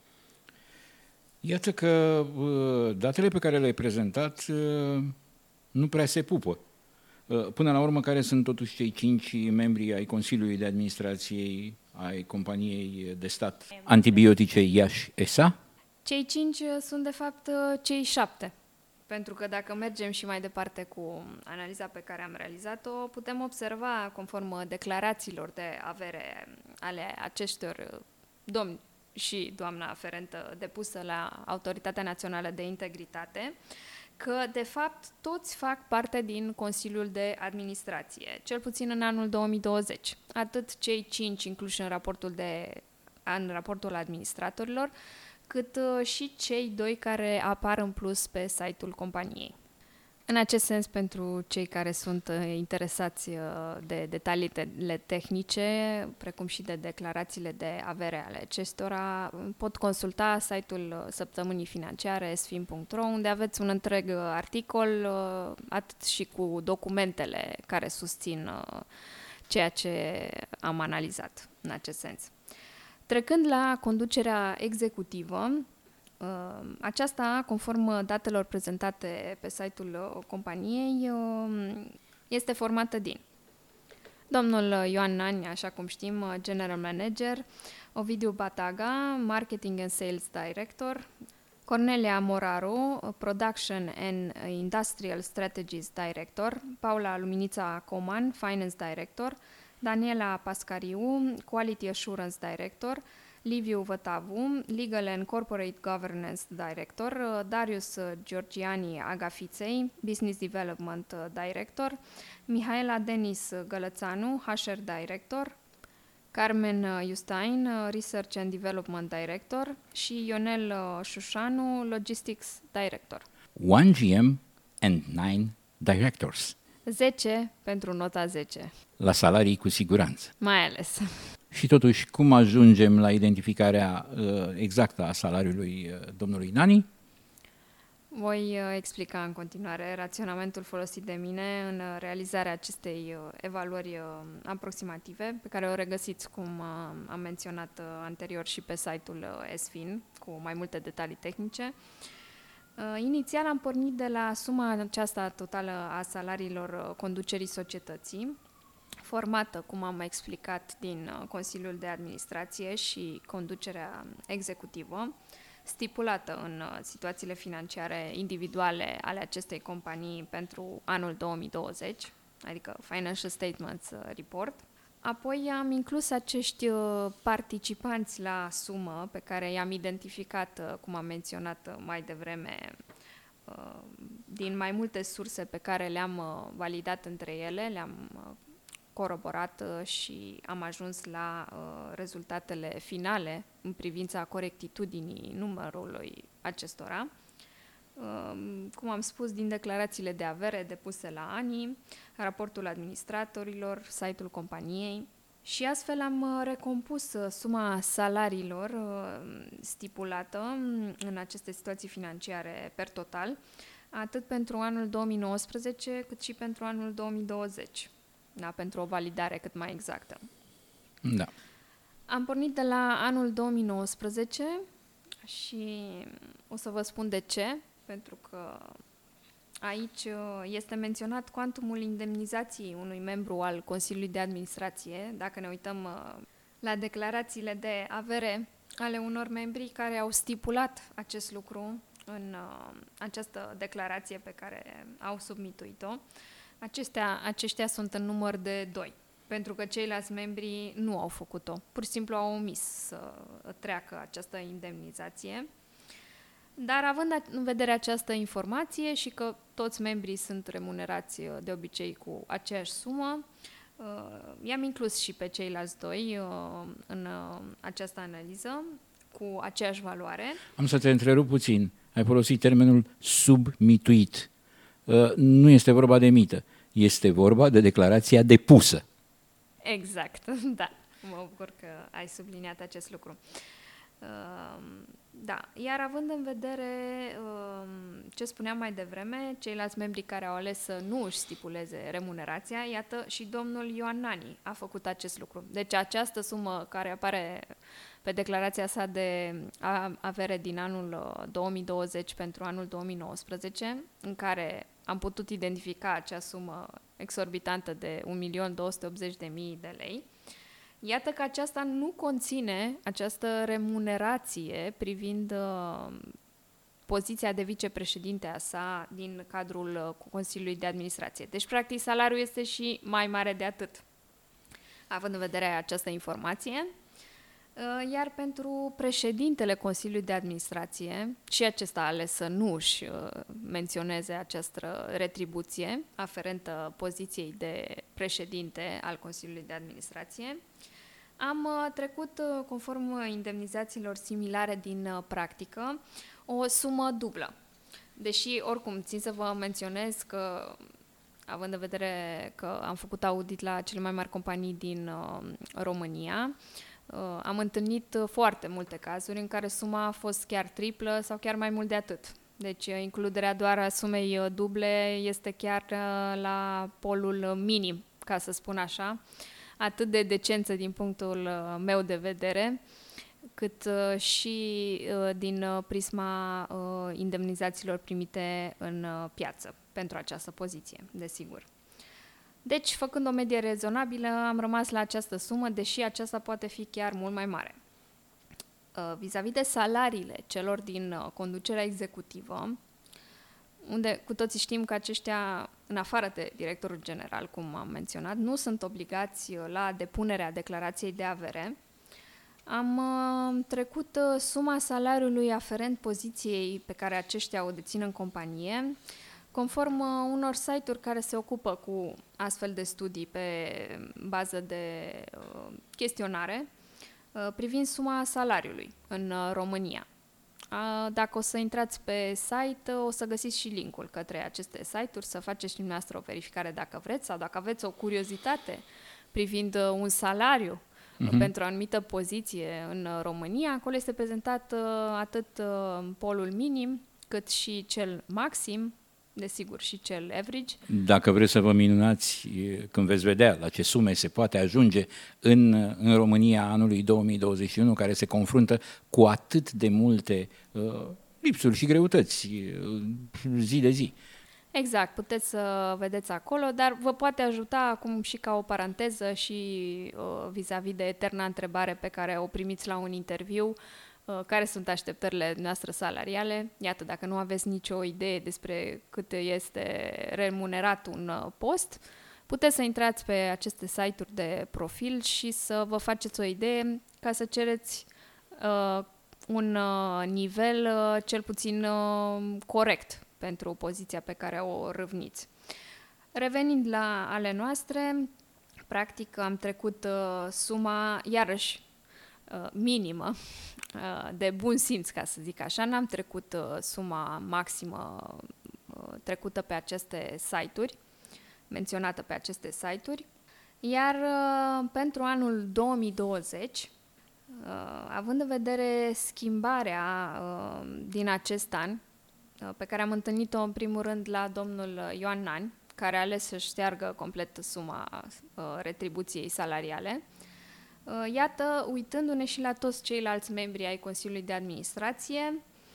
Speaker 1: Iată că datele pe care le-ai prezentat nu prea se pupă. Până la urmă, care sunt totuși cei cinci membri ai Consiliului de Administrație ai companiei de stat Antibiotice Iași S A?
Speaker 2: Cei cinci sunt, de fapt, cei șapte. Pentru că dacă mergem și mai departe cu analiza pe care am realizat-o, putem observa, conform declarațiilor de avere ale acestor domni și doamna aferentă depusă la Autoritatea Națională de Integritate, că, de fapt, toți fac parte din Consiliul de Administrație, cel puțin în anul două mii douăzeci. Atât cei cinci incluși în raportul, de, în raportul administratorilor, cât și cei doi care apar în plus pe site-ul companiei. În acest sens, pentru cei care sunt interesați de detaliile tehnice, precum și de declarațiile de avere ale acestora, pot consulta site-ul săptămânii financiare s f i n punct r o, unde aveți un întreg articol, atât și cu documentele care susțin ceea ce am analizat în acest sens. Trecând la conducerea executivă, aceasta, conform datelor prezentate pe site-ul companiei, este formată din domnul Ioan Nani, așa cum știm, General Manager, Ovidiu Bataga, Marketing and Sales Director, Cornelia Moraru, Production and Industrial Strategies Director, Paula Luminița Coman, Finance Director, Daniela Pascariu, Quality Assurance Director, Liviu Vătavu, Legal and Corporate Governance Director, Darius Georgiani Agafiței, Business Development Director, Mihaela Denis Gălățanu, H R Director, Carmen Justain, Research and Development Director și Ionel Șușanu, Logistics Director.
Speaker 1: one G M and nine directors.
Speaker 2: zece pentru nota zece.
Speaker 1: La salarii cu siguranță.
Speaker 2: Mai ales.
Speaker 1: Și totuși, cum ajungem la identificarea uh, exactă a salariului uh, domnului Nani?
Speaker 2: Voi uh, explica în continuare raționamentul folosit de mine în uh, realizarea acestei uh, evaluări uh, aproximative, pe care o regăsiți, cum uh, am menționat uh, anterior, și pe site-ul uh, S F I N, cu mai multe detalii tehnice. Uh, inițial am pornit de la suma aceasta totală a salariilor uh, conducerii societății, formată, cum am explicat, din uh, Consiliul de Administrație și conducerea executivă, stipulată în uh, situațiile financiare individuale ale acestei companii pentru anul două mii douăzeci, adică Financial Statements Report. Apoi am inclus acești uh, participanți la sumă pe care i-am identificat, uh, cum am menționat uh, mai devreme, uh, din mai multe surse pe care le-am uh, validat între ele, le-am uh, coroborat uh, și am ajuns la uh, rezultatele finale în privința corectitudinii numărului acestora. Uh, cum am spus, din declarațiile de avere depuse la ANI, raportul administratorilor, site-ul companiei, și astfel am uh, recompus uh, suma salariilor uh, stipulată în aceste situații financiare per total, atât pentru anul două mii nouăsprezece cât și pentru anul două mii douăzeci. Da, pentru o validare cât mai exactă.
Speaker 1: Da.
Speaker 2: Am pornit de la anul două mii nouăsprezece și o să vă spun de ce, pentru că aici este menționat cuantumul indemnizației unui membru al Consiliului de Administrație, dacă ne uităm la declarațiile de avere ale unor membri care au stipulat acest lucru în această declarație pe care au submituit-o. Acestea, aceștia sunt în număr de doi, pentru că ceilalți membri nu au făcut-o. Pur și simplu au omis să treacă această indemnizație. Dar având în vedere această informație și că toți membrii sunt remunerați de obicei cu aceeași sumă, i-am inclus și pe ceilalți doi în această analiză cu aceeași valoare.
Speaker 1: Am să te întrerup puțin. Ai folosit termenul submituit. Nu este vorba de mită, este vorba de declarația depusă.
Speaker 2: Exact, da. Mă bucur că ai subliniat acest lucru. Da, iar având în vedere ce spuneam mai devreme, ceilalți membri care au ales să nu își stipuleze remunerația, iată, și domnul Ioan Nani a făcut acest lucru. Deci această sumă care apare pe declarația sa de avere din anul două mii douăzeci pentru anul două mii nouăsprezece, în care am putut identifica acea sumă exorbitantă de un milion două sute optzeci de mii de lei, iată că aceasta nu conține această remunerație privind uh, poziția de vicepreședinte a sa din cadrul uh, Consiliului de Administrație. Deci, practic, salariul este și mai mare de atât, având în vedere această informație. Uh, iar pentru președintele Consiliului de Administrație, și acesta a ales să nu își uh, menționeze această retribuție aferentă poziției de președinte al Consiliului de Administrație, am uh, trecut, uh, conform indemnizațiilor similare din uh, practică, o sumă dublă. Deși, oricum, țin să vă menționez că, având în vedere că am făcut audit la cele mai mari companii din uh, România, uh, am întâlnit foarte multe cazuri în care suma a fost chiar triplă sau chiar mai mult de atât. Deci, includerea doar a sumei duble este chiar uh, la polul minim, ca să spun așa, atât de decență din punctul meu de vedere, cât uh, și uh, din uh, prisma uh, indemnizațiilor primite în uh, piață pentru această poziție, desigur. Deci, făcând o medie rezonabilă, am rămas la această sumă, deși aceasta poate fi chiar mult mai mare. Uh, vis-a-vis de salariile celor din uh, conducerea executivă, unde cu toții știm că aceștia, în afară de directorul general, cum am menționat, nu sunt obligați la depunerea declarației de avere, am uh, trecut uh, suma salariului aferent poziției pe care aceștia o dețin în companie, conform uh, unor site-uri care se ocupă cu astfel de studii pe bază de uh, chestionare uh, privind suma salariului în uh, România. Dacă o să intrați pe site, o să găsiți și linkul către aceste site-uri, să faceți și dumneavoastră o verificare dacă vreți sau dacă aveți o curiozitate privind un salariu uh-huh. pentru o anumită poziție în România. Acolo este prezentat atât polul minim cât și cel maxim, desigur și cel average.
Speaker 1: Dacă vreți să vă minunați când veți vedea la ce sume se poate ajunge în, în România anului două mii douăzeci și unu, care se confruntă cu atât de multe uh, lipsuri și greutăți uh, zi de zi.
Speaker 2: Exact, puteți să vedeți acolo, dar vă poate ajuta acum și ca o paranteză și uh, vis-a-vis de eterna întrebare pe care o primiți la un interviu, care sunt așteptările noastre salariale. Iată, dacă nu aveți nicio idee despre cât este remunerat un post, puteți să intrați pe aceste site-uri de profil și să vă faceți o idee ca să cereți uh, un uh, nivel uh, cel puțin uh, corect pentru poziția pe care o râvniți. Revenind la ale noastre, practic am trecut uh, suma, iarăși, minimă, de bun simț, ca să zic așa. N-am trecut suma maximă trecută pe aceste site-uri, menționată pe aceste site-uri. Iar pentru anul două mii douăzeci, având în vedere schimbarea din acest an, pe care am întâlnit-o în primul rând la domnul Ioan Nani, care a ales să-și șteargă complet suma retribuției salariale, iată, uitându-ne și la toți ceilalți membri ai Consiliului de Administrație,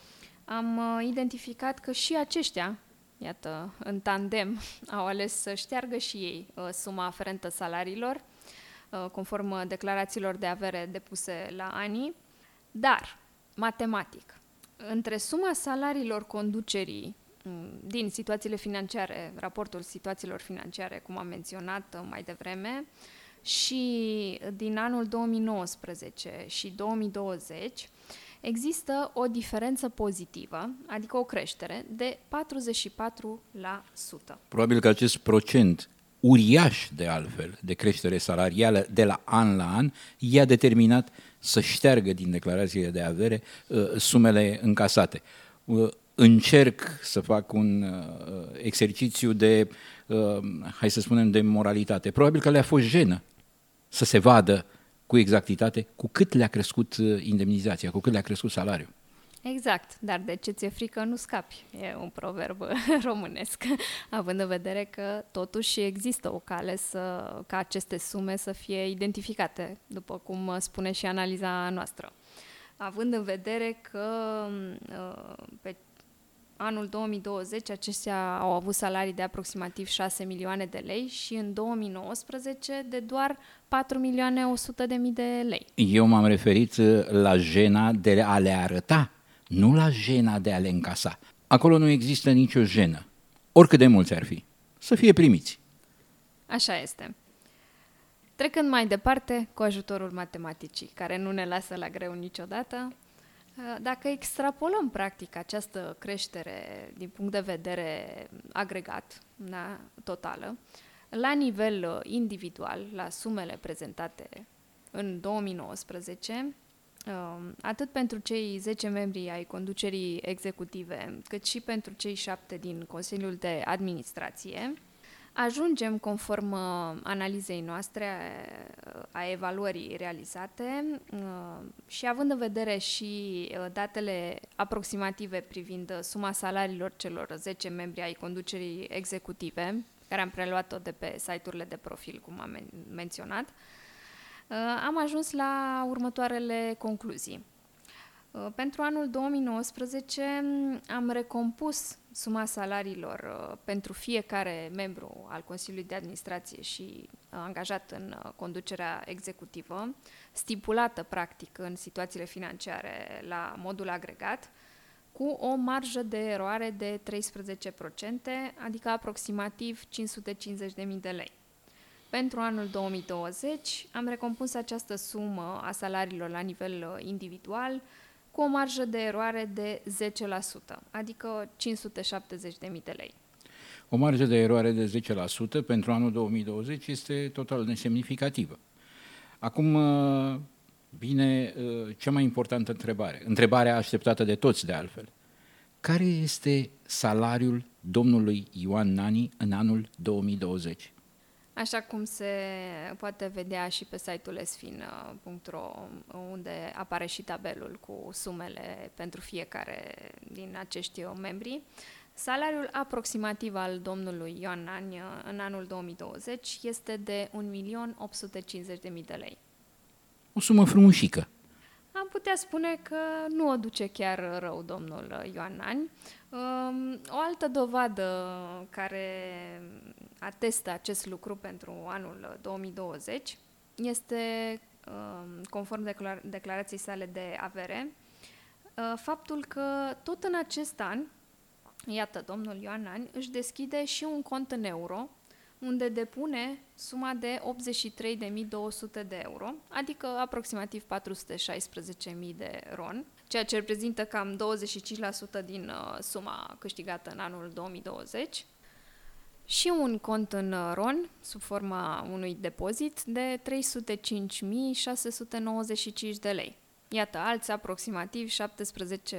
Speaker 2: am identificat că și aceștia, iată, în tandem, au ales să șteargă și ei suma aferentă salariilor, conform declarațiilor de avere depuse la ANI, dar, matematic, între suma salariilor conducerii din situațiile financiare, raportul situațiilor financiare, cum am menționat mai devreme, și din anul două mii nouăsprezece și două mii douăzeci există o diferență pozitivă, adică o creștere de patruzeci și patru la sută.
Speaker 1: Probabil că acest procent uriaș de altfel de creștere salarială de la an la an i-a determinat să șteargă din declarațiile de avere uh, sumele încasate. Uh, încerc să fac un uh, exercițiu de, uh, hai să spunem, de moralitate. Probabil că le-a fost jenă să se vadă cu exactitate cu cât le-a crescut indemnizația, cu cât le-a crescut salariul.
Speaker 2: Exact, dar de ce ți-e frică nu scapi, e un proverb românesc, având în vedere că totuși există o cale să, ca aceste sume să fie identificate, după cum spune și analiza noastră. Având în vedere că pe anul două mii douăzeci aceștia au avut salarii de aproximativ șase milioane de lei și în două mii nouăsprezece de doar patru milioane o sută de mii de lei.
Speaker 1: Eu m-am referit la jena de a le arăta, nu la jena de a le încasa. Acolo nu există nicio jenă, oricât de mulți ar fi, să fie primiți.
Speaker 2: Așa este. Trecând mai departe, cu ajutorul matematicii, care nu ne lasă la greu niciodată, dacă extrapolăm practic această creștere din punct de vedere agregat, da, totală, la nivel individual, la sumele prezentate în două mii nouăsprezece, atât pentru cei zece membri ai conducerii executive, cât și pentru cei șapte din Consiliul de Administrație, ajungem, conform analizei noastre a evaluării realizate și având în vedere și datele aproximative privind suma salariilor celor zece membri ai conducerii executive, care am preluat-o de pe site-urile de profil, cum am men- menționat, am ajuns la următoarele concluzii. Pentru anul două mii nouăsprezece am recompus suma salariilor pentru fiecare membru al Consiliului de Administrație și angajat în conducerea executivă, stipulată practic în situațiile financiare la modul agregat, cu o marjă de eroare de treisprezece la sută, adică aproximativ cinci sute cincizeci de mii de lei. Pentru anul două mii douăzeci am recompus această sumă a salariilor la nivel individual cu o marjă de eroare de zece la sută, adică cinci sute șaptezeci de mii de lei.
Speaker 1: O marjă de eroare de zece la sută pentru anul două mii douăzeci este total nesemnificativă. Acum vine cea mai importantă întrebare, întrebarea așteptată de toți de altfel. Care este salariul domnului Ioan Nani în anul două mii douăzeci?
Speaker 2: Așa cum se poate vedea și pe site-ul esfin punct ro, unde apare și tabelul cu sumele pentru fiecare din acești membri, salariul aproximativ al domnului Ioan Nani în anul două mii douăzeci este de un milion opt sute cincizeci de mii de lei.
Speaker 1: O sumă frumușică.
Speaker 2: Am putea spune că nu o duce chiar rău domnul Ioan Nani. O altă dovadă care atestă acest lucru pentru anul două mii douăzeci este, conform declar- declarației sale de avere, faptul că tot în acest an, iată, domnul Ioan Nani își deschide și un cont în euro, unde depune suma de optzeci și trei de mii două sute de euro, adică aproximativ patru sute șaisprezece mii de ron, ceea ce reprezintă cam douăzeci și cinci la sută din uh, suma câștigată în anul două mii douăzeci, și un cont în ron, sub forma unui depozit, de trei sute cinci mii șase sute nouăzeci și cinci de lei. Iată, alți aproximativ șaptesprezece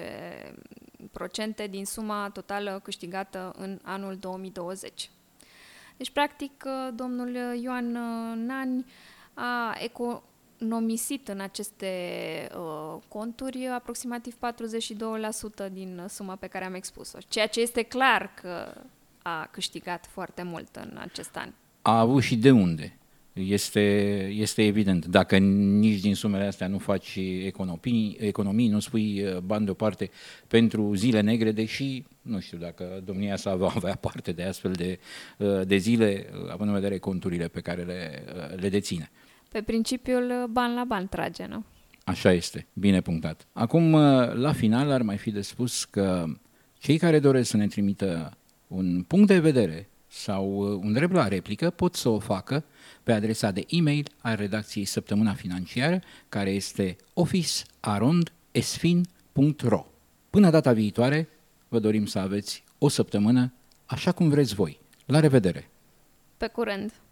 Speaker 2: la sută din suma totală câștigată în anul două mii douăzeci. Deci, practic, domnul Ioan Nani a economisit în aceste uh, conturi aproximativ patruzeci și doi la sută din suma pe care am expus-o, ceea ce este clar că a câștigat foarte mult în acest an.
Speaker 1: A avut și de unde. Este, este evident. Dacă nici din sumele astea nu faci economii, economii, nu spui bani deoparte pentru zile negre, deși nu știu dacă domnia sa va avea parte de astfel de, de zile, având în vedere conturile pe care le, le deține.
Speaker 2: Pe principiul ban la ban trage, nu?
Speaker 1: Așa este, bine punctat. Acum, la final, ar mai fi de spus că cei care doresc să ne trimită un punct de vedere sau un drept la replică pot să o facă pe adresa de e-mail a redacției Săptămâna Financiară, care este office arond esfin punct ro. Până data viitoare, vă dorim să aveți o săptămână așa cum vreți voi. La revedere!
Speaker 2: Pe curând!